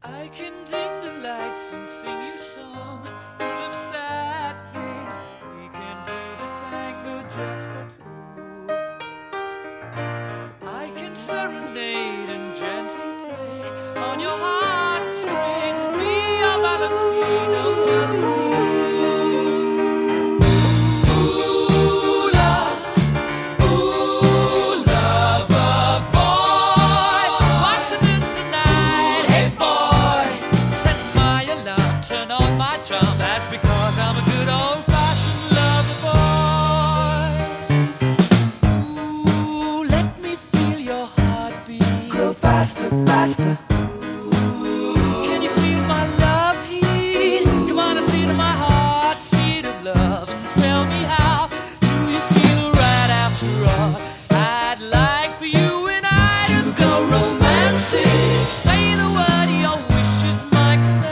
I can dim the lights and sing you songs full of sad things. We can do the tango just for two. I can serenade and gently play on your heartstrings. Be a Valentino just for you. That's because I'm a good old-fashioned lover boy. Ooh, let me feel your heartbeat grow faster, faster. Ooh, can you feel my love heat? Come on and see to my heart, seat of love, and tell me how do you feel right after all? I'd like for you and I to go romancing. Say the word, your wish is my command.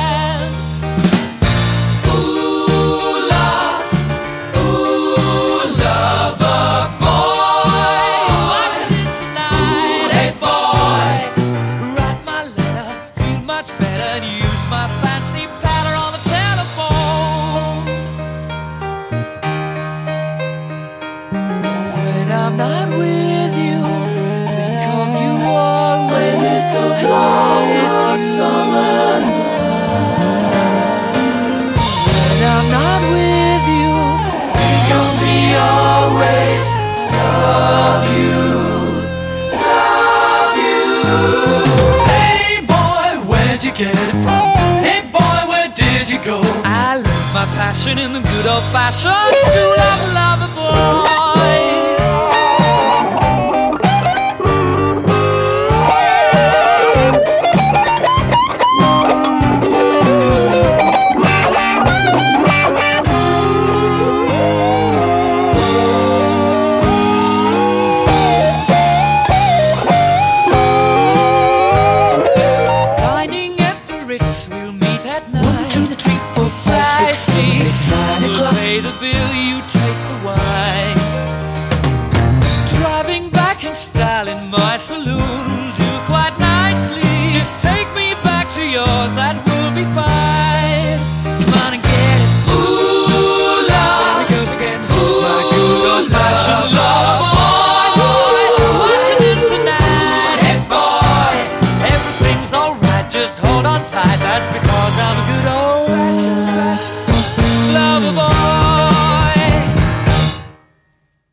I'm not with you, think of you always. Those long hot summer nights. When I'm not with you, think of me always. Love you, love you. Hey boy, where'd you get it from? Hey boy, where did you go? I learned my passion in the good old-fashioned school of lover boys. We'll meet at 9. 1, 2, 3, 4, 5, 6, 7, 8, 9 o'clock. Pay the bill, you taste the wine. Driving back in style in my saloon will do quite nicely. Just take me back to yours, that will be fine.